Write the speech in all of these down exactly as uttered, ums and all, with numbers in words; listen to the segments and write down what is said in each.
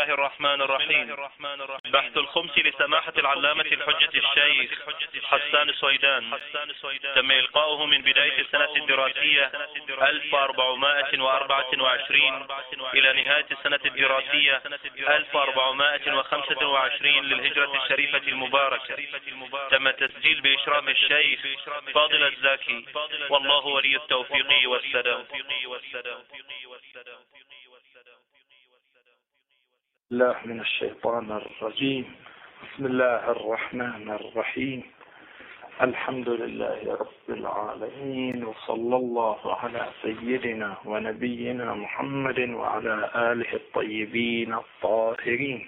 الرحمن الرحيم. بحث الخمس لسماحة العلامة الحجة الشيخ حسان سويدان تم إلقاؤه من بداية السنة الدراسية ألف وأربعمائة وأربعة وعشرين إلى نهاية السنة الدراسية ألف وأربعمائة وخمسة وعشرين للهجرة الشريفة المباركة. تم التسجيل بإشراف الشيخ فاضل الزاكي، والله ولي التوفيق والسداد. الله من الشيطان الرجيم. بسم الله الرحمن الرحيم. الحمد لله رب العالمين، وصلى الله على سيدنا ونبينا محمد وعلى آله الطيبين الطاهرين.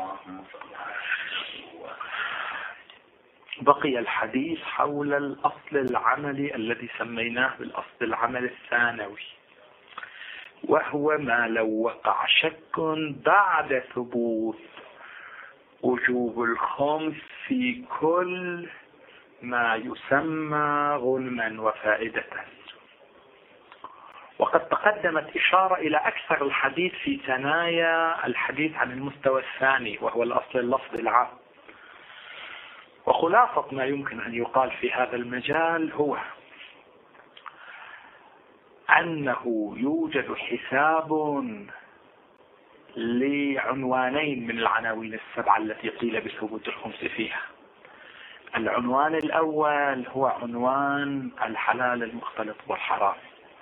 بقي الحديث حول الأصل العملي الذي سميناه بالأصل العملي الثانوي، وهو ما لو وقع شك بعد ثبوت وجوب الخمس في كل ما يسمى غنما وفائدة. وقد تقدمت إشارة إلى أكثر الحديث في ثنايا الحديث عن المستوى الثاني، وهو الأصل اللفظي العام. وخلاصة ما يمكن أن يقال في هذا المجال هو أنه يوجد حساب لعنوانين من العناوين السبعة التي قيل بثبوت الخمس فيها. العنوان الأول هو عنوان الحلال المختلط والحرام،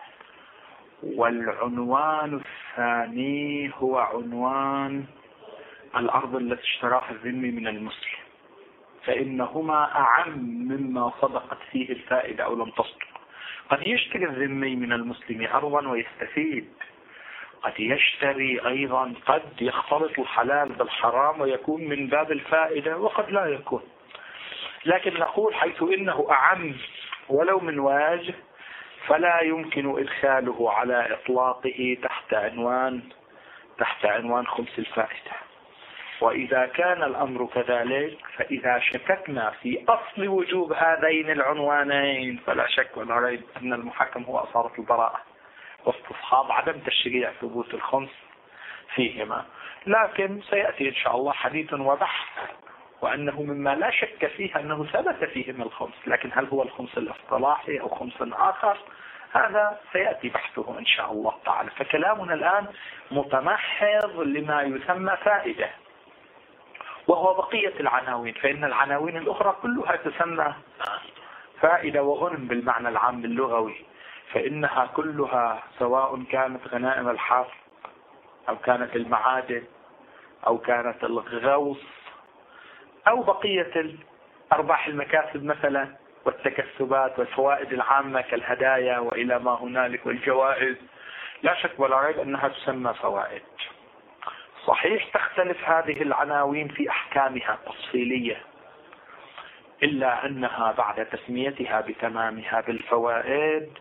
والعنوان الثاني هو عنوان الأرض التي اشتراها الذمي من المسلم، فإنهما أعم مما صدقت فيه الفائدة أو لم تصدق. قد يشتري الذمي من المسلم أرضا ويستفيد، قد يشتري أيضا، قد يختلط الحلال بالحرام ويكون من باب الفائدة، وقد لا يكون. لكن نقول حيث إنه أعم ولو من وجه فلا يمكن إدخاله على إطلاقه تحت عنوان تحت عنوان خمس الفائدة. وإذا كان الأمر كذلك، فإذا شككنا في أصل وجوب هذين العنوانين فلا شك ولا ريب أن المحكم هو أصالة البراءة واستصحاب عدم تشريع ثبوت الخمس فيهما. لكن سيأتي إن شاء الله حديث وبحث، وأنه مما لا شك فيه أنه ثبت فيهم الخمس، لكن هل هو الخمس الاصطلاحي أو خمس آخر، هذا سيأتي بحثه إن شاء الله تعالى. فكلامنا الآن متمحض لما يسمى فائدة، وهو بقية العناوين، فإن العناوين الأخرى كلها تسمى فائدة وغنم بالمعنى العام اللغوي، فإنها كلها سواء كانت غنائم الحرث أو كانت المعادن أو كانت الغوص أو بقية أرباح المكاسب مثلا والتكسبات والفوائد العامة كالهدايا وإلى ما هنالك والجوائز، لا شك ولا ريب أنها تسمى فوائد. صحيح تختلف هذه العناوين في أحكامها التفصيلية، إلا أنها بعد تسميتها بتمامها بالفوائد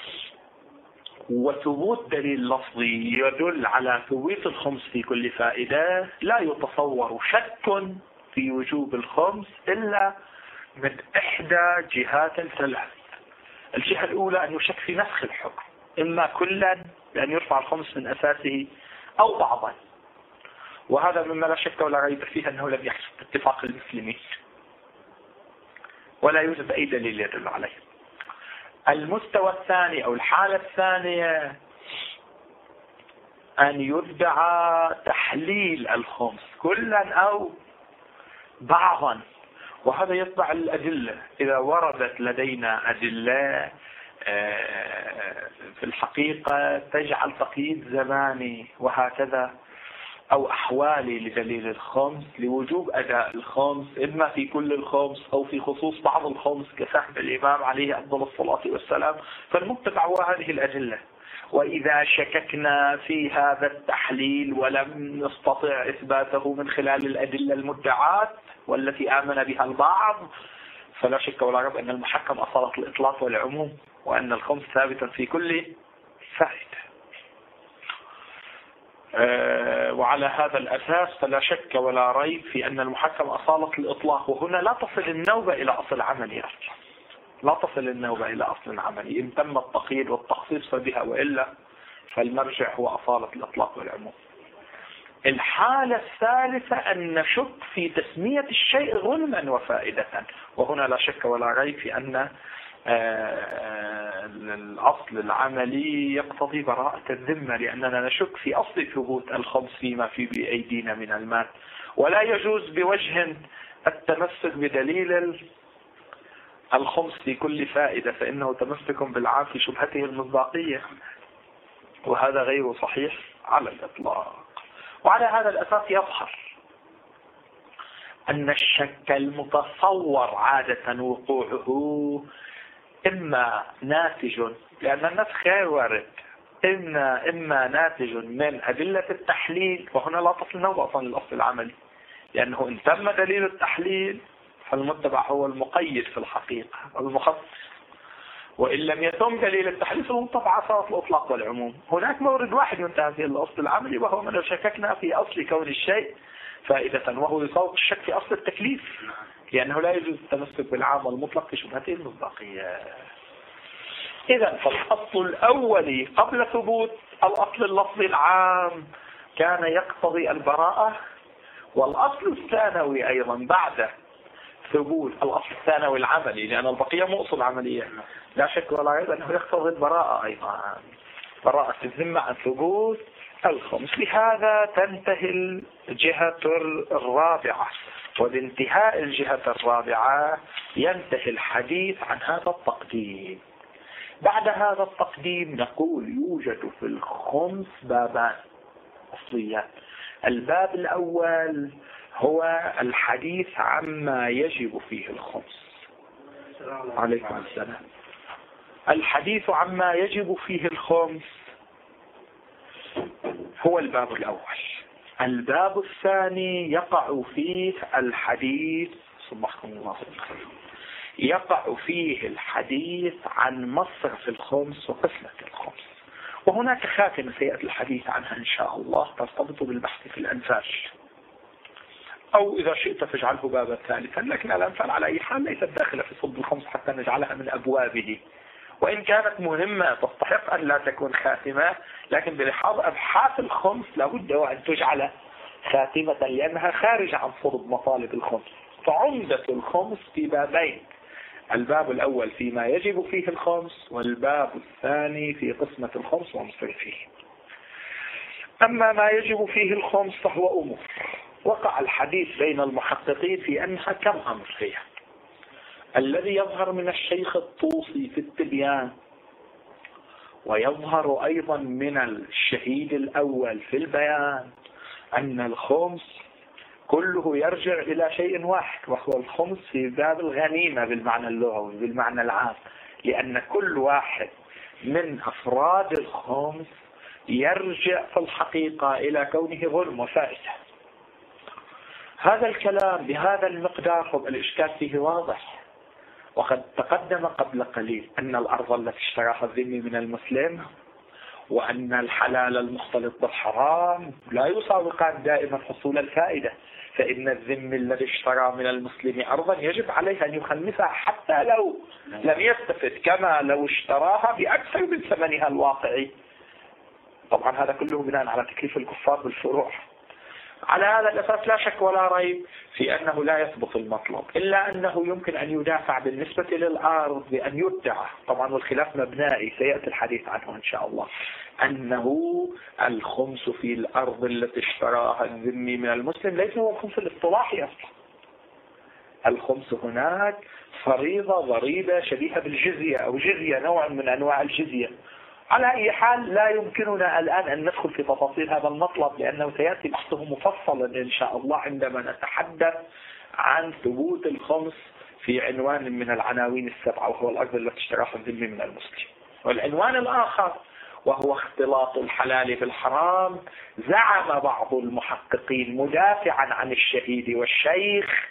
وثبوت دليل لفظي يدل على ثبوت الخمس في كل فائدة، لا يتصور شك في وجوب الخمس إلا من إحدى جهات ثلاث. الجهة الأولى أن يشك في نسخ الحكم، إما كلا بأن يرفع الخمس من أساسه أو بعضا، وهذا مما لا شك ولا ريب فيه أنه لم يحصل اتفاق المسلمين ولا يوجد أي دليل يدل عليه. المستوى الثاني أو الحالة الثانية أن يدعى تحليل الخمس كلا أو بعضا، وهذا يتبع الأدلة. إذا وردت لدينا أدلة في الحقيقة تجعل تقييد زماني وهكذا أو أحوالي لدليل الخمس لوجوب أداء الخمس، إما في كل الخمس أو في خصوص بعض الخمس كسحب الإمام عليه أفضل الصلاة والسلام، فالمتبع هو هذه الأدلة. وإذا شككنا في هذا التحليل ولم نستطع إثباته من خلال الأدلة المدعاة والتي آمن بها البعض، فلا شك ولا ريب أن المحكم أصالة الإطلاق والعموم، وأن الخمس ثابتا في كل فائدة. أه وعلى هذا الأساس فلا شك ولا ريب في أن المحكم أصالة الإطلاق، وهنا لا تصل النوبة إلى أصل عملي أصلا، لا تصل النوبة إلى أصل عملي. إن تم التقييد والتخصيص بها، وإلا فالمرجع هو أصالة الإطلاق والعموم. الحالة الثالثة أن نشك في تسمية الشيء غنما وفائدة، وهنا لا شك ولا ريب في أن الأصل العملي يقتضي براءة الذمة، لأننا نشك في أصل ثبوت الخمس فيما في بأيدينا من المال، ولا يجوز بوجه التمسك بدليل الخمس في كل فائدة، فإنه تمسك بالعام في شبهته المصداقية، وهذا غير صحيح على الإطلاق. وعلى هذا الأساس يظهر أن الشك المتصور عادة وقوعه إما ناتج، لأن النسخ غير وارد، إما إما ناتج من أدلة التحليل، وهنا لا تصل نوبة للأصل العملي، لأنه إن تم دليل التحليل فالمتبع هو المقيد في الحقيقة المخصص، وإن لم يتم دليل التحليل فالمتبع صارت الإطلاق والعموم. هناك مورد واحد ينتهي فيه الأصل العملي، وهو من شككنا في أصل كون الشيء فائدة، وهو يصوب الشك في أصل التكليف، لأنه لا يجوز التمسك بالعام والمطلق في شبهته المصداقية. إذا فالأصل الأولي قبل ثبوت الأصل اللفظي العام كان يقتضي البراءة، والأصل الثانوي أيضا بعد ثبوت الأصل الثانوي العملي، لأن البقية مو أصول عملية، لا شك ولا ريب أنه يقتضي البراءة أيضا، براءة الذمة عن ثبوت الخمس. بهذا تنتهي الجهة الرابعة، وبانتهاء الجهة الرابعة ينتهي الحديث عن هذا التقديم. بعد هذا التقديم نقول يوجد في الخمس بابان أصليان. الباب الأول هو الحديث عما يجب فيه الخمس. عليكم السلام. الحديث عما يجب فيه الخمس هو الباب الأول. الباب الثاني يقع فيه الحديث صبحكم الله خير يقع فيه الحديث عن مصرف الخمس وقسمة الخمس، وهناك خاتمة سيأتي الحديث عنها إن شاء الله ترتبط بالبحث في الأنفال، أو إذا شئت فاجعله بابا ثالثا، لكن الأنفال على أي حال ليست داخلة في صلب الخمس حتى نجعلها من أبوابه، وإن كانت مهمة تستحق أن لا تكون خاتمة، لكن بلحاظ أبحاث الخمس لابد وأن تجعل خاتمة لأنها خارجة عن صلب مطالب الخمس. فعمدة الخمس في بابين، الباب الأول فيما يجب فيه الخمس، والباب الثاني في قسمة الخمس ومصرفه. أما ما يجب فيه الخمس فهو أمور وقع الحديث بين المحققين في أنها كم أمر فيها. الذي يظهر من الشيخ الطوسي في التبيان، ويظهر أيضا من الشهيد الأول في البيان، أن الخمس كله يرجع إلى شيء واحد، وهو الخمس في باب الغنيمة بالمعنى اللغوي بالمعنى العام، لأن كل واحد من أفراد الخمس يرجع في الحقيقة إلى كونه غنم وفائدة. هذا الكلام بهذا المقدار الإشكال فيه واضح، وقد تقدم قبل قليل أن الأرض التي اشتراها الذمي من المسلم وأن الحلال المختلط بالحرام لا يساوقان دائما حصول الفائدة، فإن الذمي الذي اشترى من المسلم أرضا يجب عليه أن يخلفها حتى لو لم يستفد، كما لو اشتراها بأكثر من ثمنها الواقعي. طبعا هذا كله بناء على تكليف الكفار بالفروع. على هذا الأساس لا شك ولا ريب في أنه لا يثبت المطلب، إلا أنه يمكن أن يدافع بالنسبة للأرض بأن يدعى، طبعا والخلاف مبنائي سيأتي الحديث عنه إن شاء الله، أنه الخمس في الأرض التي اشتراها الذمي من المسلم ليس هو الخمس الاصطلاحي أصلا. الخمس هناك فريضة ضريبة شبيهة بالجزية أو جزية، نوع من أنواع الجزية. على أي حال لا يمكننا الآن أن ندخل في تفاصيل هذا المطلب، لأنه سيأتي بحثه مفصلا إن شاء الله عندما نتحدث عن ثبوت الخمس في عنوان من العناوين السبعة، وهو الأرض التي اشتراها الذمي من المسلم. والعنوان الآخر وهو اختلاط الحلال بالحرام، زعم بعض المحققين مدافعا عن الشهيد والشيخ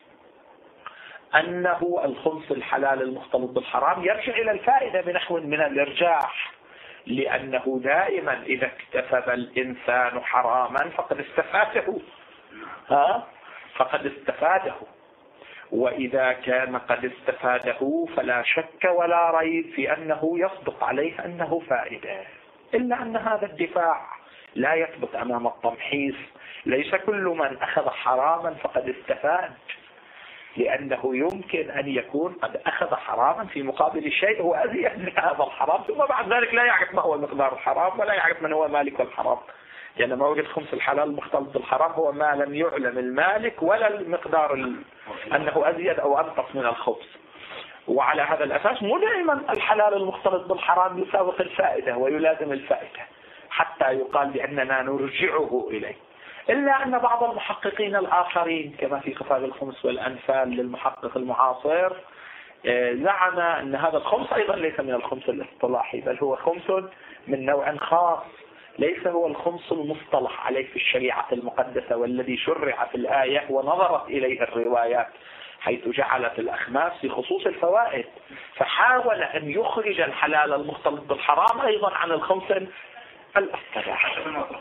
أنه الخمس الحلال المختلط بالحرام يرجع إلى الفائدة بنحو من الإرجاح، لأنه دائما إذا اكتسب الإنسان حراما فقد استفاده ها فقد استفاده وإذا كان قد استفاده فلا شك ولا ريب في أنه يصدق عليه أنه فائدة. إلا أن هذا الدفاع لا يثبت أمام التمحيص. ليس كل من أخذ حراما فقد استفاد، لأنه يمكن أن يكون قد أخذ حراما في مقابل شيء هو أزيد من هذا الحرام، ثم بعد ذلك لا يعرف ما هو مقدار الحرام ولا يعرف من هو مالك الحرام. لأن يعني موجود خمس الحلال المختلط بالحرام هو ما لم يعلم المالك ولا المقدار ال... أنه أزيد أو أنقص من الخبز. وعلى هذا الأساس مو دائما الحلال المختلط بالحرام يسابق الفائدة ويلازم الفائدة حتى يقال بأننا نرجعه إليه، إلا أن بعض المحققين الآخرين كما في كتاب الخمس والأنفال للمحقق المعاصر زعم أن هذا الخمس أيضا ليس من الخمس الاصطلاحي، بل هو خمس من نوع خاص، ليس هو الخمس المصطلح عليه في الشريعة المقدسة والذي شرع في الآية ونظرت إليه الروايات، حيث جعلت الأخماس في خصوص الفوائد، فحاول أن يخرج الحلال المختلط بالحرام أيضا عن الخمس الاصطلاحي.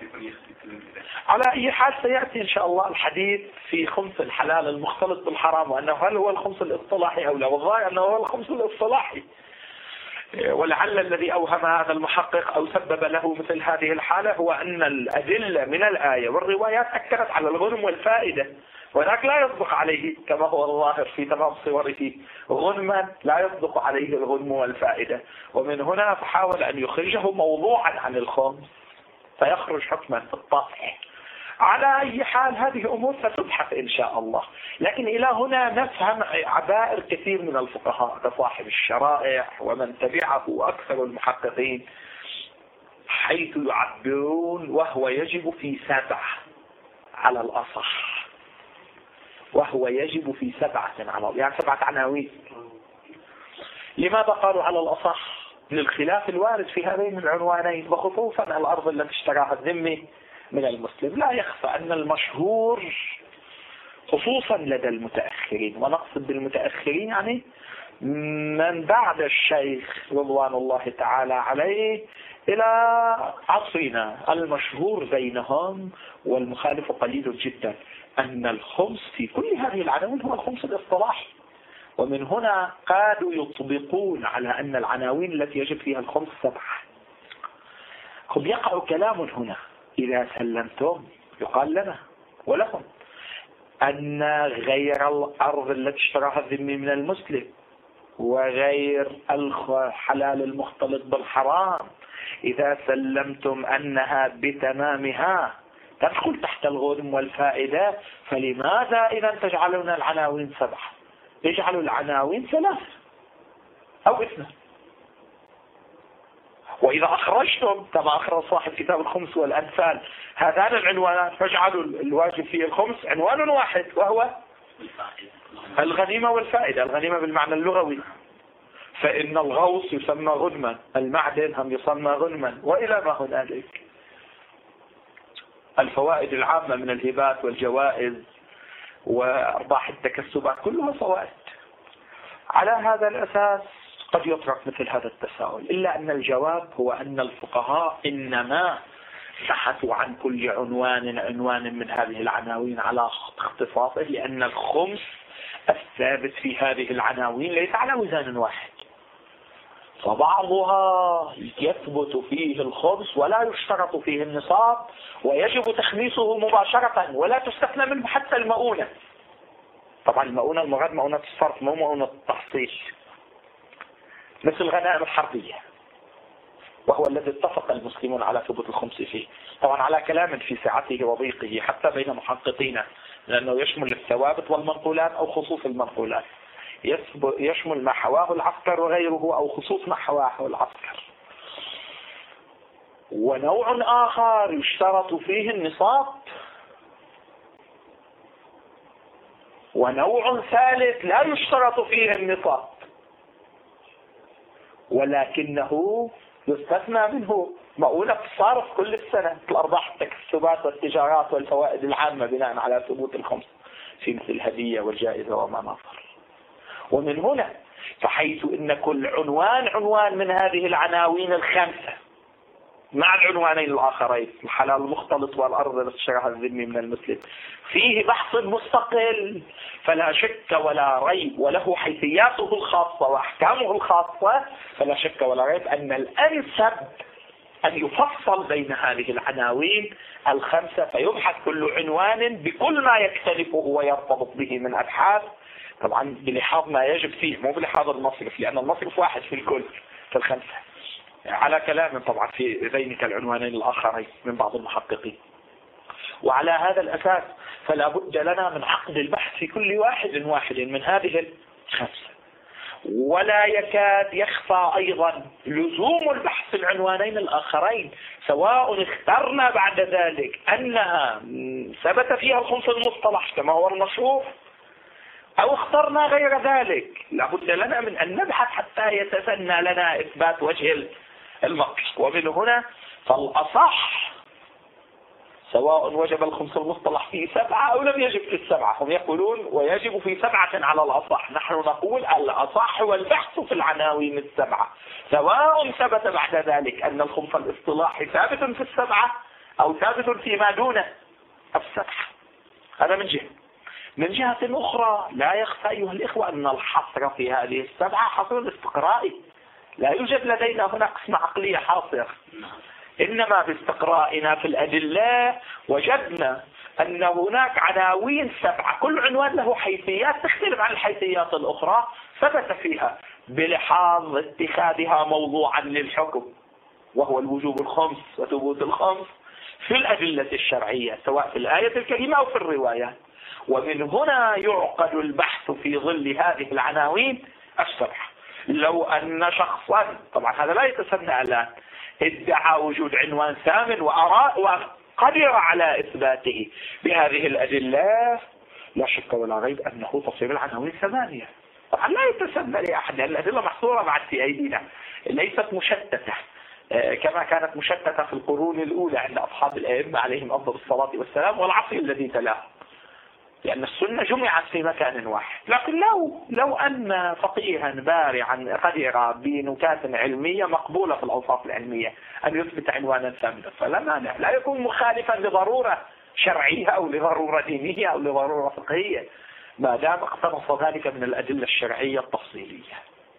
على أي حال سيأتي إن شاء الله الحديث في خمس الحلال المختلط بالحرام، وأنه هل هو الخمس الاصطلاحي أو لا، والله أنه هو الخمس الاصطلاحي. ولعل الذي أوهم هذا المحقق أو سبب له مثل هذه الحالة هو أن الأدلة من الآية والروايات أكدت على الغنم والفائدة، وهناك لا يصدق عليه كما هو الظاهر في تمام صوره غنما، لا يصدق عليه الغنم والفائدة، ومن هنا فحاول أن يخرجه موضوعا عن الخمس فيخرج حكما في الطافع. على أي حال هذه أمور ستبحث إن شاء الله، لكن إلى هنا نفهم عبائر كثير من الفقهاء كصاحب الشرائع ومن تبعه أكثر المحققين، حيث يعبرون وهو يجب في سبعة على الأصح، وهو يجب في سبعة على يعني سبعة عناوين. لماذا قالوا على الأصح؟ للخلاف الوارد في هذين العنوانين، وخصوصا الأرض التي اشتراها الذمي من المسلم. لا يخفى أن المشهور خصوصا لدى المتأخرين، ونقصد بالمتأخرين يعني من بعد الشيخ رضوان الله تعالى عليه إلى عصرنا، المشهور بينهم والمخالف قليل جدا أن الخمس في كل هذه العناوين هو الخمس الاصطلاحي. ومن هنا قالوا يطبقون على أن العناوين التي يجب فيها الخمس سبعة. قد يقع كلام هنا إذا سلمتم يقال لنا ولكم أن غير الأرض التي اشتراها الذمي من المسلم وغير الحلال المختلط بالحرام إذا سلمتم أنها بتمامها تدخل تحت الغنم والفائدة، فلماذا إذا تجعلون العناوين سبعة؟ اجعلوا العناوين ثلاث أو اثنين. وإذا أخرجتم كما أخرج صاحب كتاب الخمس والأنفال هذان العنوانات فاجعلوا الواجب فيه الخمس عنوان واحد وهو الغنيمة والفائدة. الغنيمة بالمعنى اللغوي، فإن الغوص يسمى غنما، المعدن هم يسمى غنما، وإلى ما هنالك. الفوائد العامة من الهبات والجوائز وأرباح التكسبات كلها فوائد. على هذا الأساس قد يطرح مثل هذا التساؤل، إلا أن الجواب هو أن الفقهاء إنما بحثوا عن كل عنوان عنوان من هذه العناوين على اختصاصه، لأن الخمس الثابت في هذه العناوين ليس على وزن واحد، فبعضها يثبت فيه الخمس ولا يشترط فيه النصاب ويجب تخميسه مباشرة ولا تستثنى منه حتى المؤونة. طبعا المؤونة المراد مؤونة الصرف مو مؤونة التحصيل، مثل الغنائم الحربية، وهو الذي اتفق المسلمون على ثبوت الخمس فيه، طبعا على كلام في سعته وضيقه حتى بين محققين، لأنه يشمل الثوابت والمنقولات أو خصوص المنقولات، يشمل ما حواه العسكر وغيره أو خصوص ما حواه العسكر. ونوع آخر يشترط فيه النصاب، ونوع ثالث لا يشترط فيه النصاب ولكنه يستثنى منه مؤونة الصرف كل السنة، الأرباح التكسبات والتجارات والفوائد العامة بناء على ثبوت الخمس في مثل الهدية والجائزة وما نظر. ومن هنا فحيث إن كل عنوان عنوان من هذه العناوين الخمسة مع العنوانين الآخرين الحلال المختلط والأرض التي اشتراها الذمي من المسلم فيه بحث مستقل، فلا شك ولا ريب، وله حيثياته الخاصة وأحكامه الخاصة، فلا شك ولا ريب أن الأنسب أن يفصل بين هذه العناوين الخمسة، فيبحث كل عنوان بكل ما يكتنفه ويرتبط به من أبحاث، طبعا بلحاظ ما يجب فيه، مو بلحاظ المصرف، لأن المصرف واحد في الكل في الخمسة، على كلام طبعا في ذينك العنوانين الآخرين من بعض المحققين. وعلى هذا الأساس فلا بد لنا من عقد البحث في كل واحد واحد من هذه الخمسة. ولا يكاد يخفى أيضا لزوم البحث في العنوانين الآخرين، سواء اخترنا بعد ذلك أنها ثبت فيها الخمس المصطلح كما هو المشهور أو اخترنا غير ذلك. لابد لنا من أن نبحث حتى يتسنى لنا إثبات وجه المقصد. ومن هنا فالأصح سواء وجب الخمس المصطلح في سبعة أو لم يجب في السبعة، هم يقولون ويجب في سبعة على الأصح، نحن نقول الأصح والبحث في العناوين السبعة، سواء ثبت بعد ذلك أن الخمس الاصطلاحي ثابت في السبعة أو ثابت فيما دون السبعة. هذا من جهة. من جهة أخرى لا يخفى أيها الإخوة أن الحصر في هذه السبعة حصر استقرائي، لا يوجد لدينا هنا قسمة عقلية حاصرة، إنما باستقرائنا في الأدلة وجدنا أن هناك عناوين سبعة كل عنوان له حيثيات تختلف عن الحيثيات الأخرى، ثبت فيها بلحاظ اتخاذها موضوعا للحكم، وهو الوجوب الخمس وثبوت الخمس في الأدلة الشرعية سواء في الآية الكريمة أو في الروايات. ومن هنا يعقد البحث في ظل هذه العناوين السبعة. لو أن شخصا، طبعا هذا لا يتسنى الآن، ادعى وجود عنوان ثامن وأراء وقدر على إثباته بهذه الأدلة، لا شك ولا ريب أنه تصير العناوين ثمانية. طبعا لا يتسنى لأحد، الأدلة محصورة بعد في أيدينا، ليست مشتتة كما كانت مشتتة في القرون الأولى عند أصحاب الأئمة عليهم أفضل الصلاة والسلام والعصر الذي تلاه، لأن السنة جمعت في مكان واحد. لكن لو لو أن فقيها بارعا قدر بنكات علمية مقبولة في الأوصاف العلمية أن يثبت عنوانا ثابتا فلا مانع، لا يكون مخالفا لضرورة شرعية أو لضرورة دينية أو لضرورة فقهية ما دام اقتنص ذلك من الأدلة الشرعية التفصيلية.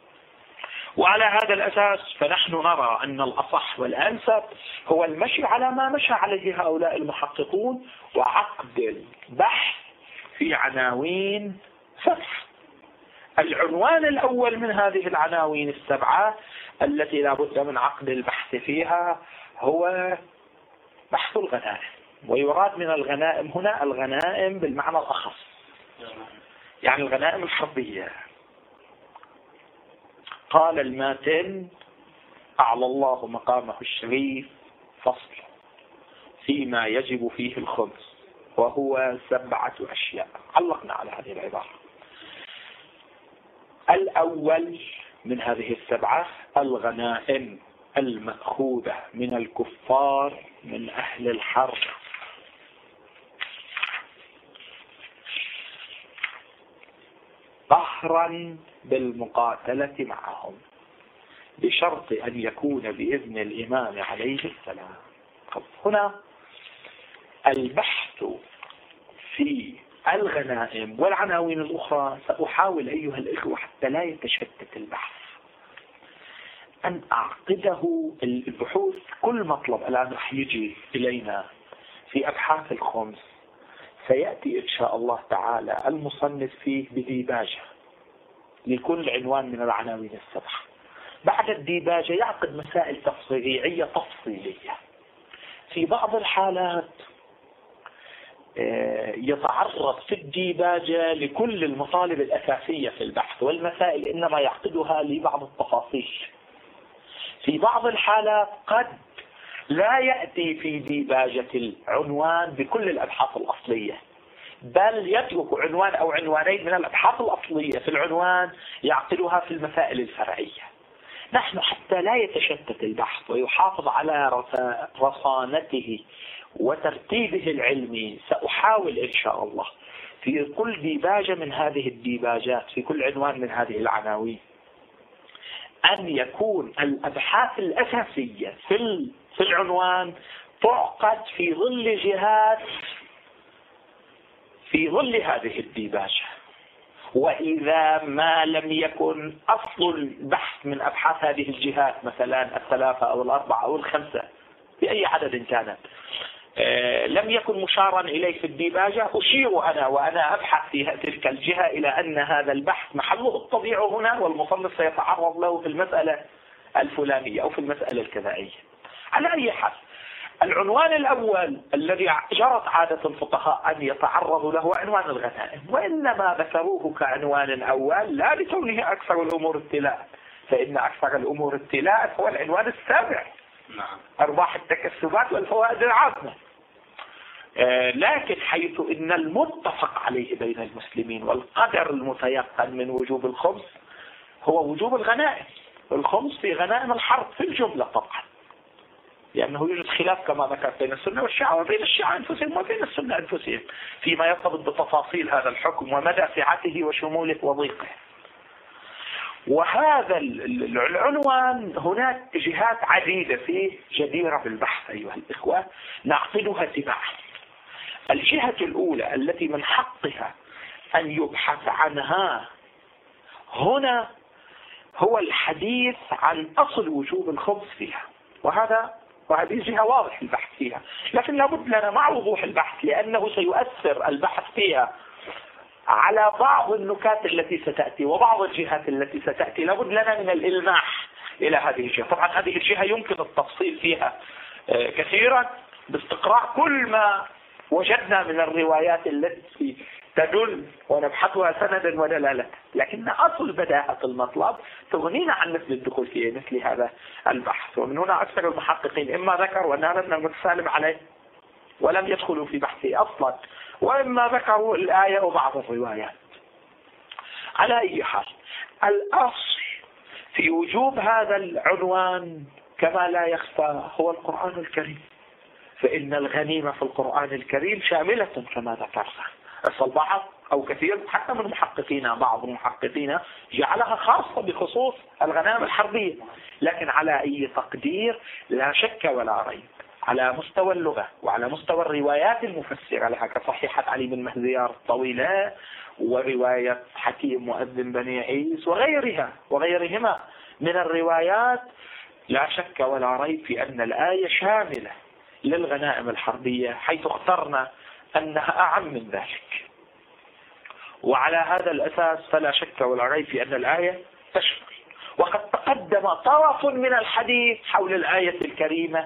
وعلى هذا الأساس فنحن نرى أن الأصح والأنسب هو المشي على ما مشى عليه هؤلاء المحققون وعقد البحث في عناوين سبعة. العنوان الأول من هذه العناوين السبعة التي لا بد من عقد البحث فيها هو بحث الغنائم. ويراد من الغنائم هنا الغنائم بالمعنى الأخص، يعني الغنائم الحربية. قال الماتن أعلى الله مقامه الشريف فصل فيما يجب فيه الخمس وهو سبعة أشياء. علقنا على هذه العبارة. الأول من هذه السبعة الغنائم المأخوذة من الكفار من أهل الحرب قهرا بالمقاتلة معهم بشرط أن يكون بإذن الإمام عليه السلام. هنا البحث في الغنائم والعناوين الأخرى سأحاول أيها الإخوة حتى لا يتشتت البحث أن أعقده. البحوث كل مطلب الآن رح يجي إلينا في أبحاث الخمس سيأتي إن شاء الله تعالى المصنف فيه بديباجة لكل عنوان من العناوين السبعة. بعد الديباجة يعقد مسائل تفصيلية تفصيلية. في بعض الحالات يتعرض في الديباجة لكل المطالب الأساسية في البحث، والمسائل إنما يعقدها لبعض التفاصيل. في بعض الحالات قد لا يأتي في ديباجة العنوان بكل الأبحاث الأصلية، بل يترك عنوان أو عنوانين من الأبحاث الأصلية في العنوان يعقدها في المسائل الفرعية. نحن حتى لا يتشتت البحث ويحافظ على رصانته وترتيبه العلمي سأحاول إن شاء الله في كل ديباجة من هذه الديباجات في كل عنوان من هذه العناوين أن يكون الأبحاث الأساسية في في العنوان تعقد في ظل جهات في ظل هذه الديباجة. وإذا ما لم يكن أصل البحث من أبحاث هذه الجهات مثلا الثلاثة أو الأربعة أو الخمسة بأي عدد كانت. آه لم يكن مشارا إليه في الديباجة، أشير أنا وأنا أبحث في تلك الجهة إلى أن هذا البحث محله الطبيعي هنا، والمصنف سيتعرض له في المسألة الفلانية أو في المسألة الكذائية. على أي حال، العنوان الأول الذي جرت عادة الفقهاء أن يتعرضوا له عنوان الغنائم، وإنما ذكروه كعنوان أول لا لكونه أكثر الأمور ابتلاء، فإن أكثر الأمور ابتلاء هو العنوان السابع، نعم، أرباح التكسبات والفوائد العامة. آه لكن حيث إن المتفق عليه بين المسلمين والقدر المتيقن من وجوب الخمس هو وجوب الغنائم، الخمس في غنائم الحرب في الجملة طبعا، لأنه يوجد خلاف كما ذكرت بين السنة والشيعة وبين الشيعة أنفسهم وبين السنة أنفسهم فيما يرتبط بتفاصيل هذا الحكم ومدى سعته وشموله وضيقه. وهذا العنوان هناك جهات عديدة فيه جديرة بالبحث أيها الإخوة، نعقدها تباعا. الجهة الأولى التي من حقها أن يبحث عنها هنا هو الحديث عن أصل وجوب الخمس فيها، وهذا وهذه جهة واضح البحث فيها، لكن لابد لنا مع وضوح البحث لأنه سيؤثر البحث فيها على بعض النكات التي ستأتي وبعض الجهات التي ستأتي، لابد لنا من الإلماح إلى هذه الجهة. طبعا هذه الجهة يمكن التفصيل فيها كثيرا باستقراء كل ما وجدنا من الروايات التي تدل ونبحثها سندا ودلالة، لكن أصل بداءة المطلب تغنينا عن مثل الدخول في مثل هذا البحث. ومن هنا أكثر المحققين إما ذكروا أن هذا ابن المتسالم عليه ولم يدخلوا في بحثه أصلا، وإما ذكروا الآية وبعض الروايات. على أي حال، الأصل في وجوب هذا العنوان كما لا يخفى هو القرآن الكريم، فإن الغنيمة في القرآن الكريم شاملة كما ذكرنا. البعض أو كثير حتى من محققين بعض المحققين جعلها خاصة بخصوص الغنائم الحربية، لكن على أي تقدير لا شك ولا ريب على مستوى اللغة وعلى مستوى الروايات المفسرة لها كصحيحة علي بن مهديار الطويلة ورواية حكيم مؤذن بني عيس وغيرها وغيرهما من الروايات، لا شك ولا ريب في أن الآية شاملة للغنائم الحربية، حيث اخترنا أنها أعم من ذلك. وعلى هذا الأساس فلا شك ولا ريب في أن الآية تشمل. وقد تقدم طرف من الحديث حول الآية الكريمة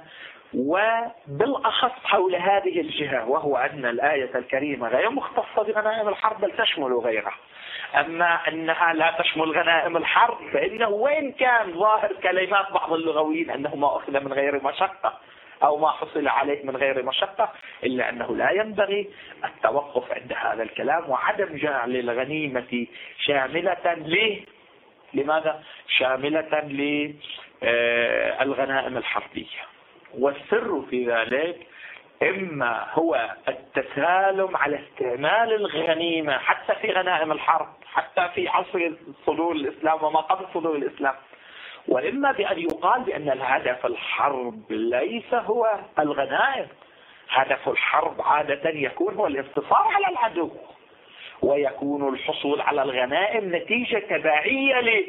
وبالأخص حول هذه الجهة، وهو أن الآية الكريمة غير مختصة بغنائم الحرب بل تشمل غيرها. أما أنها لا تشمل غنائم الحرب فإنه وإن كان ظاهر كلمات بعض اللغويين أنه ما أخذ من غير مشقة أو ما حصل عليه من غير مشقة، إلا أنه لا ينبغي التوقف عند هذا الكلام وعدم جعل الغنيمة شاملة ل لماذا؟ شاملة للغنائم الحربية. والسر في ذلك إما هو التسالم على استعمال الغنيمة حتى في غنائم الحرب حتى في عصر صدور الإسلام وما قبل صدور الإسلام، وإما بأن يقال بأن الهدف الحرب ليس هو الغنائم، هدف الحرب عادة يكون هو الانتصار على العدو، ويكون الحصول على الغنائم نتيجة تبعية له،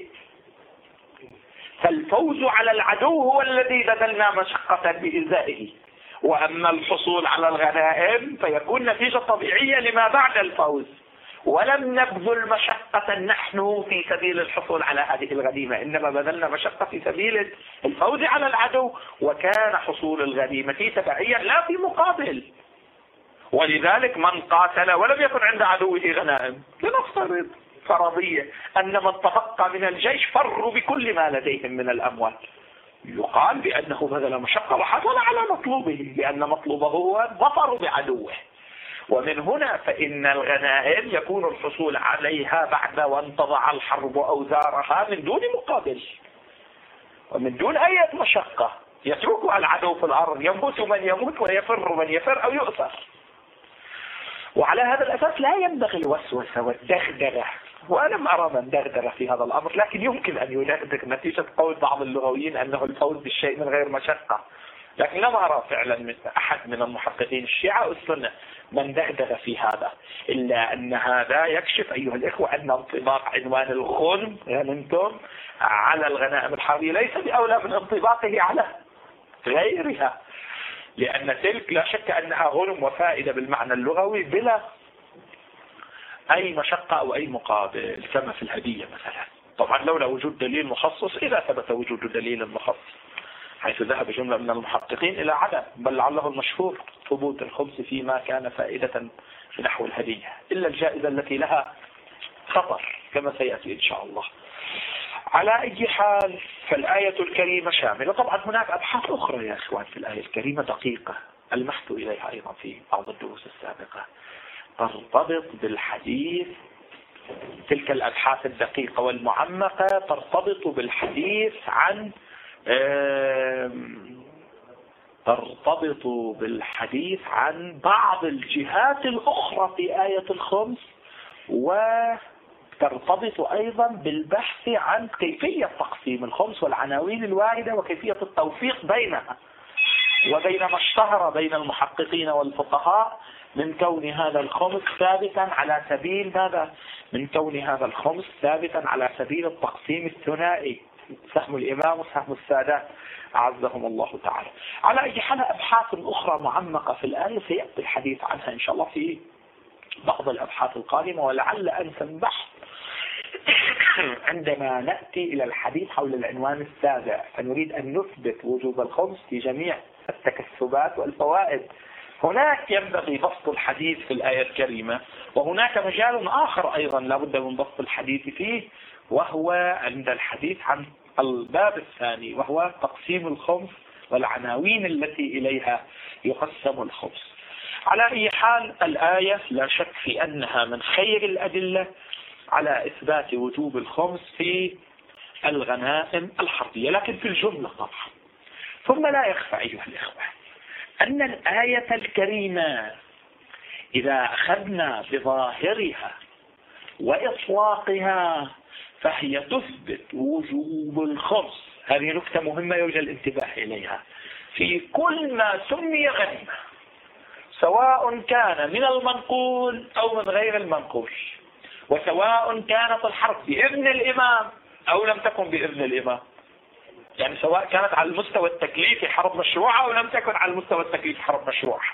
فالفوز على العدو هو الذي بذلنا مشقة بإزائه، وأما الحصول على الغنائم فيكون نتيجة طبيعية لما بعد الفوز، ولم نبذل مشقة نحن في سبيل الحصول على هذه الغنيمة، إنما بذلنا مشقة في سبيل الفوز على العدو، وكان حصول الغنيمة تبعيا لا في مقابل. ولذلك من قاتل ولم يكن عند عدوه غنائم، لنفترض فرضية أن من تبقى من الجيش فروا بكل ما لديهم من الأموال، يقال بأنه بذل مشقة وحصل على مطلوبه، لأن مطلوبه هو الظفر بعدوه. ومن هنا فإن الغنائم يكون الحصول عليها بعد وان تضع الحرب أوزارها من دون مقابل ومن دون أي مشقة، يتركها العدو في الأرض، يموت من يموت ويفر من يفر أو يؤثر. وعلى هذا الأساس لا ينبغي الوسوسة والدغدغة، وأنا ما أرى من دغدغة في هذا الأمر، لكن يمكن أن يدغدغ نتيجة قول بعض اللغويين أنه الفوز بالشيء من غير مشقة، لكن لم أرى فعلا من أحد من المحققين الشيعة والسنة من دغدغ في هذا، إلا أن هذا يكشف أيها الإخوة أن انطباق عنوان الخن غنمتم على الغنائم الحربية ليس بأولى من انطباقه على غيرها. لأن تلك لا شك أنها غنم وفائدة بالمعنى اللغوي بلا أي مشقة أو أي مقابل، كما في الهدية مثلا. طبعا لولا وجود دليل مخصص، إذا ثبت وجود دليل مخصص، حيث ذهب جملة من المحققين إلى عدم، بل لعله المشهور ثبوت الخبز فيما كان فائدة في نحو الهدية، إلا الجائزة التي لها خطر كما سيأتي إن شاء الله. على أي حال فالآية الكريمة شاملة. طبعا هناك أبحاث أخرى يا إخوان في الآية الكريمة دقيقة، المحث إليها أيضا في بعض الدروس السابقة، ترتبط بالحديث. تلك الأبحاث الدقيقة والمعمقة ترتبط بالحديث عن ترتبط بالحديث عن بعض الجهات الأخرى في آية الخمس، وترتبط أيضا بالبحث عن كيفية تقسيم الخمس والعناوين الواردة وكيفية التوفيق بينها وبين ما اشتهر بين المحققين والفقهاء من كون هذا الخمس ثابتا على سبيل ماذا؟ من كون هذا الخمس ثابتا على سبيل التقسيم الثنائي، سهم الإمام وسهم السادات أعزهم الله تعالى. على أي حال أبحاث أخرى معمقة في الآية سيأتي الحديث عنها إن شاء الله في بعض الأبحاث القادمة، ولعل أن تنبح عندما نأتي إلى الحديث حول العنوان السابع، فنريد أن نثبت وجوب الخمس في جميع التكسبات والفوائد. هناك ينبغي بسط الحديث في الآية الكريمة، وهناك مجال آخر أيضا لا بد من بسط الحديث فيه، وهو عند الحديث عن الباب الثاني، وهو تقسيم الخمس والعناوين التي إليها يقسم الخمس. على أي حال الآية لا شك في أنها من خير الأدلة على إثبات وجوب الخمس في الغنائم الحربية، لكن في الجملة طبعا. ثم لا يخفى أيها الإخوة أن الآية الكريمة إذا أخذنا بظاهرها وإطلاقها فهي تثبت وجوب الخمس. هذه نكتة مهمة يرجى الانتباه إليها في كل ما سمي غنيمة، سواء كان من المنقول أو من غير المنقول، وسواء كانت الحرب بإذن الإمام أو لم تكن بإذن الإمام، يعني سواء كانت على المستوى التكليفي حرب مشروعة أو لم تكن على المستوى التكليفي حرب مشروعة،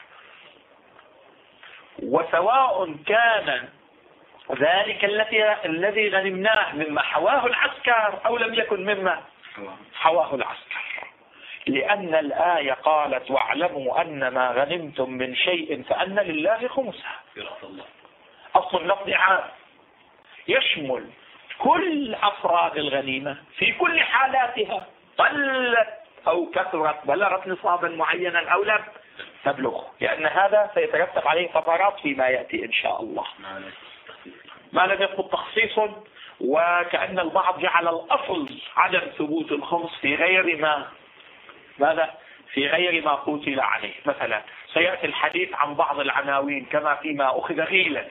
وسواء كان ذلك الذي الذي غنمناه مما حواه العسكر أو لم يكن مما حواه العسكر، لأن الآية قالت واعلموا أن ما غنمتم من شيء فأن لله خمسه. أصل اللفظ عام يشمل كل أفراد الغنيمة في كل حالاتها، قلت أو كثرت، بلغت نصابا معينا أو لم تبلغ، لأن هذا سيترتب عليه ثمرات فيما يأتي إن شاء الله. ما لم يكن تخصيص، وكأن البعض جعل الأصل عدم ثبوت الخمس في غير ما ماذا في غير ما قتل عليه. مثلا سيأتي الحديث عن بعض العناوين كما فيما أخذ غيلا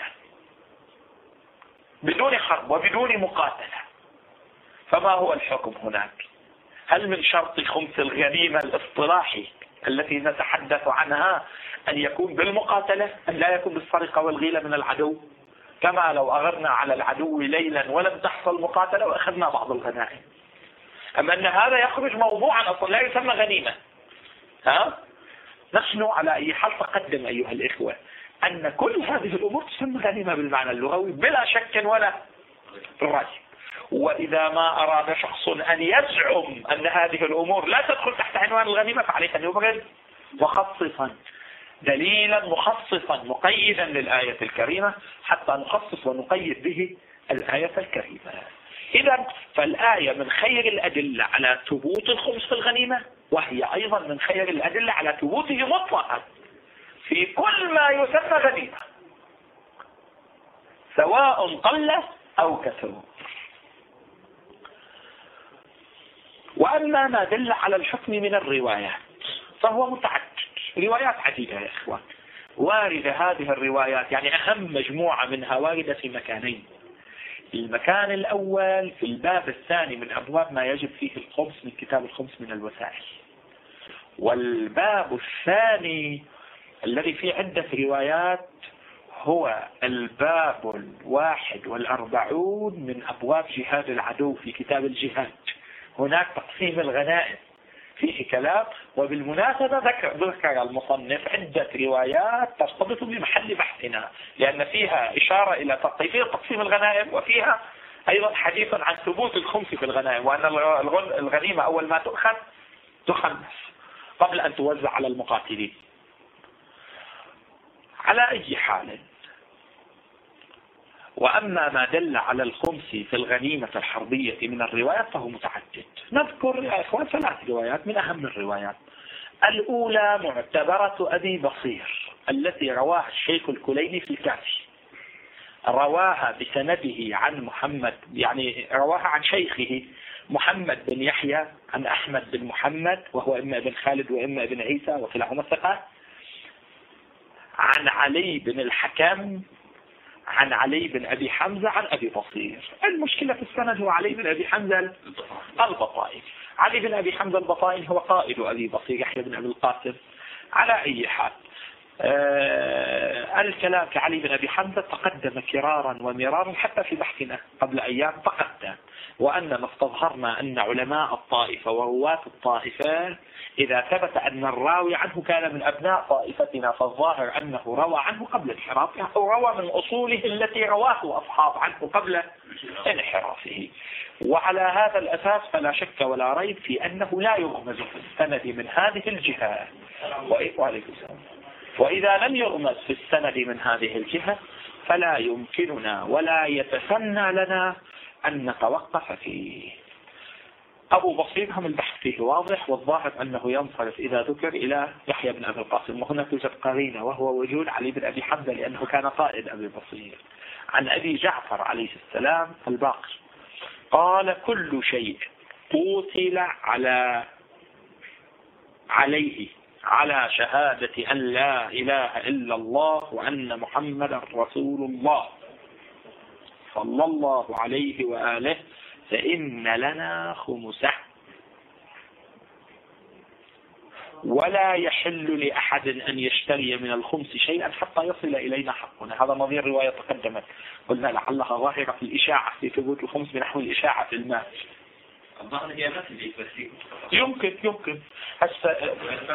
بدون حرب وبدون مقاتلة، فما هو الحكم هناك؟ هل من شرط خمس الغنيمة الاصطلاحي التي نتحدث عنها أن يكون بالمقاتلة، أن لا يكون بالسرقة والغيلة من العدو، كما لو أغرنا على العدو ليلا ولم تحصل مقاتلة وأخذنا بعض الغنائم؟ أما أن هذا يخرج موضوعا أصلا لا يسمى غنيمة. ها؟ نحن على أي حال تقدم أيها الإخوة أن كل هذه الأمور تسمى غنيمة بالمعنى اللغوي بلا شك ولا ريب. وإذا ما أراد شخص أن يزعم أن هذه الأمور لا تدخل تحت عنوان الغنيمة فعليه أن يبرد مخصصا دليلا مخصصا مقيدا للآية الكريمة حتى نخصص ونقيد به الآية الكريمة. إذا فالآية من خير الأدلة على ثبوت الخمس في الغنيمة، وهي أيضا من خير الأدلة على ثبوته مطلقا في كل ما يسمى غنيمة سواء قل أو كثر. وأما ما دل على الحكم من الروايات فهو متعدد، روايات عديدة يا إخوان واردة. هذه الروايات يعني أهم مجموعة منها واردة في مكانين. المكان الأول في الباب الثاني من أبواب ما يجب فيه الخمس من كتاب الخمس من الوسائل، والباب الثاني الذي فيه عدة روايات هو الباب الواحد والأربعون من أبواب جهاد العدو في كتاب الجهاد. هناك تقسيم الغنائم فيه كلام. وبالمناسبة ذكر ذكر المصنف عدة روايات ترتبط بمحل بحثنا، لأن فيها إشارة إلى كيفية تقسيم الغنائم، وفيها أيضا حديث عن ثبوت الخمس في الغنائم، وأن الغنيمة أول ما تؤخذ تخمس قبل أن توزع على المقاتلين. على أي حال، وأما ما دل على الخمس في الغنيمة الحربية من الروايات فهو متعدد. نذكر يا إخوان ثلاث روايات من أهم الروايات. الأولى معتبرة أبي بصير التي رواها الشيخ الكليني في الكافي، رواها بسنده عن محمد، يعني رواها عن شيخه محمد بن يحيى عن أحمد بن محمد وهو إما ابن خالد وإما ابن عيسى وكلاهما ثقة، عن علي بن الحكم عن علي بن أبي حمزة عن أبي بصير. المشكلة في السند هو علي بن أبي حمزة البطائي. علي بن أبي حمزة البطائي هو قائد أبي بصير يحيى بن أبي القاسم. على أي حال، آه الكلام في علي بن أبي حمزة تقدم كرارا ومرارا حتى في بحثنا قبل أيام تقدم، وأننا استظهرنا أن علماء الطائفة ورواة الطائفة إذا ثبت أن الراوي عنه كان من أبناء طائفتنا فالظاهر أنه روى عنه قبل انحرافه أو روى من أصوله التي رواه أصحاب عنه قبل انحرافه. وعلى هذا الأساس فلا شك ولا ريب في أنه لا يغمز في السند من هذه الجهة. وإذا لم يغمز في السند من هذه الجهة فلا يمكننا ولا يتسنى لنا أن نتوقف فيه. أبو بصير هم البحث فيه واضح، والظاهر أنه ينصرف إذا ذكر إلى يحيى بن أبي القاسم، وهنا توجد قرينة وهو وجود علي بن أبي حمزة لأنه كان قائد أبي بصير. عن أبي جعفر عليه السلام الباقر قال: كل شيء قتل على عليه على شهادة أن لا إله إلا الله وأن محمدا رسول الله صلى الله عليه وآله فإن لنا خمسه، ولا يحل لأحد أن يشتري من الخمس شيئا حتى يصل إلينا حقنا. هذا نظير رواية تقدمت، قلنا لعلها ظاهرة في الإشاعة في ثبوت الخمس بنحو الإشاعة في المال. يمكن يمكن هسه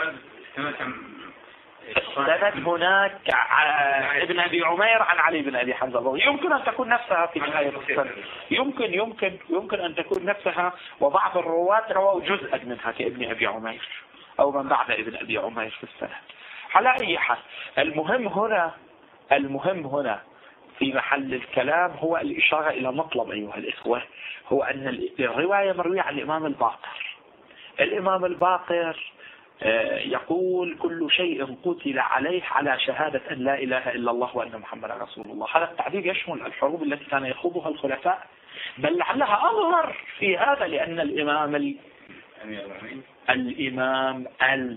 السند هناك ابن أبي عمير عن علي بن أبي حمزة، يمكن أن تكون نفسها في نهاية السند، يمكن يمكن يمكن أن تكون نفسها، وبعض الرواة رووا جزءا منها كابن أبي عمير أو من بعد ابن أبي عمير في السند. على أي حال، المهم هنا المهم هنا في محل الكلام هو الإشارة إلى مطلب أيها الإخوة، هو أن الرواية مروية عن الإمام الباقر. الإمام الباقر يقول: كل شيء قتل عليه على شهادة أن لا إله إلا الله وأن محمدا رسول الله. هذا التعبير يشمل الحروب التي كان يخوضها الخلفاء، بل لعلها أظهر في هذا، لأن الإمام ال... الإمام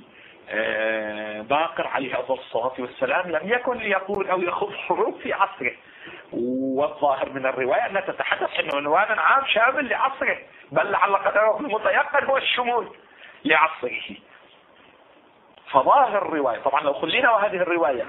الباقر عليه الصلاة والسلام لم يكن ليقول أو يخوض حروب في عصره، والظاهر من الرواية أنها تتحدث أنه عنوان عام شامل لعصره، بل لعل قدره المتيقن هو الشمول لعصره. فظاهر الرواية طبعا لو خلينا وهذه الرواية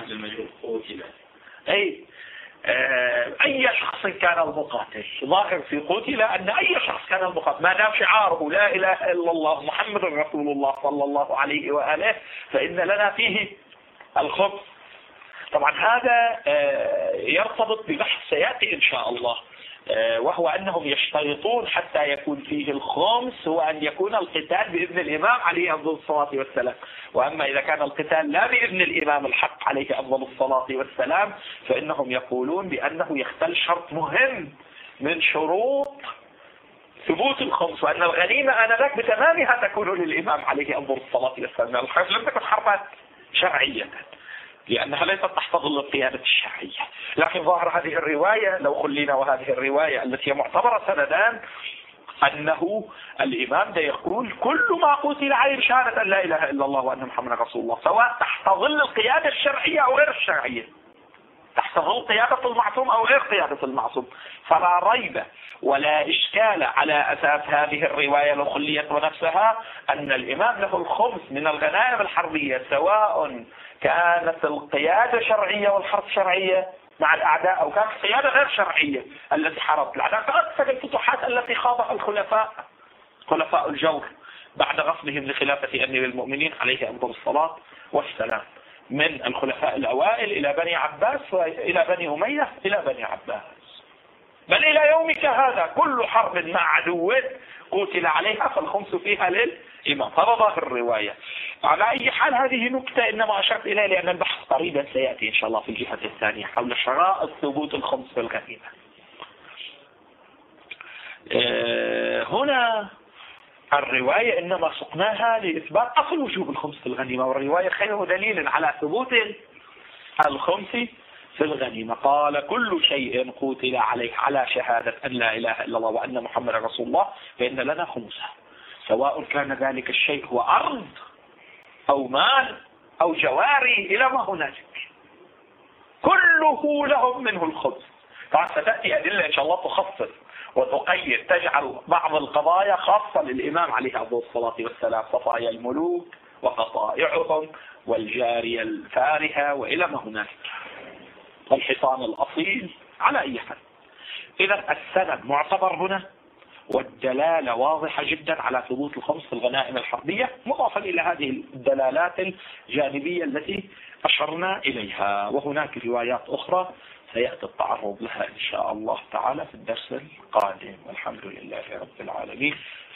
أي آه أي شخص كان المقاتل، ظاهر في قتل أن أي شخص كان المقاتل ما دام شعاره لا إله إلا الله محمد رسول الله صلى الله عليه وآله فإن لنا فيه الخمس. طبعا هذا آه يرتبط ببحث سيأتي إن شاء الله، وهو أنهم يشترطون حتى يكون فيه الخمس هو أن يكون القتال بإذن الإمام عليه أفضل الصلاة والسلام. وأما إذا كان القتال لا بإذن الإمام الحق عليه أفضل الصلاة والسلام فإنهم يقولون بأنه يختل شرط مهم من شروط ثبوت الخمس، وأن الغنيمة آنذاك بتمامها تكون للإمام عليه أفضل الصلاة والسلام. الحرب لم تكن حربا شرعية لأنها ليست تحت ظل القيادة الشرعية، لكن ظاهر هذه الرواية لو خلينا وهذه الرواية التي هي معتبرة سندان أنه الإمام ده يقول: كل ما قتل عليه شهادة أن لا إله إلا الله وأن محمد رسول الله، سواء تحت ظل القيادة الشرعية أو غير الشرعية، تحت ظل قيادة المعصوم أو غير قيادة المعصوم. فلا ريب ولا إشكال على أساس هذه الرواية لو خليت ونفسها أن الإمام له الخمس من الغنائم الحربية، سواء كانت القيادة شرعية والحرب شرعية مع الأعداء أو كانت قيادة غير شرعية التي حاربت الأعداء. فأكثر الفتوحات التي خاضها الخلفاء خلفاء الجور بعد غصبهم لخلافة أمير المؤمنين عليه أفضل الصلاة والسلام، من الخلفاء الأوائل إلى بني عباس وإلى بني أمية إلى بني عباس، بل إلى يومك هذا كل حرب مع عدو قتل عليها فالخمس فيها للإمام. هذا ظاهر الرواية. على أي حال هذه نكتة إنما أشرت إليها لأن البحث قريبا سيأتي إن شاء الله في الجهة الثانية حول شرائط ثبوت الخمس في الغنيمة. هنا الرواية إنما سقناها لإثبات أصل وجوب الخمس في الغنيمة، والرواية خير دليل على ثبوت الخمس في الغنيمة. قال كل شيء قتل عليه على شهادة أن لا إله إلا الله وأن محمد رسول الله فإن لنا خمسه، سواء كان ذلك الشيء هو أرض أو مال أو جواري إلى ما هنالك، كله لهم منه الخمس. طبعا ستأتي أدلة إن شاء الله تخصص وتقيد تجعل بعض القضايا خاصة للإمام عليه أفضل الصلاة والسلام، قضايا الملوك وقطائعهم والجارية الفارهة وإلى ما هنالك، الحصان الأصيل. على أي حال إذا السند معتبر هنا، والدلالة واضحة جدا على ثبوت الخمس في الغنائم الحربية، مضافا إلى هذه الدلالات الجانبية التي أشرنا إليها. وهناك روايات أخرى سيأتي التعرض لها إن شاء الله تعالى في الدرس القادم. والحمد لله رب العالمين.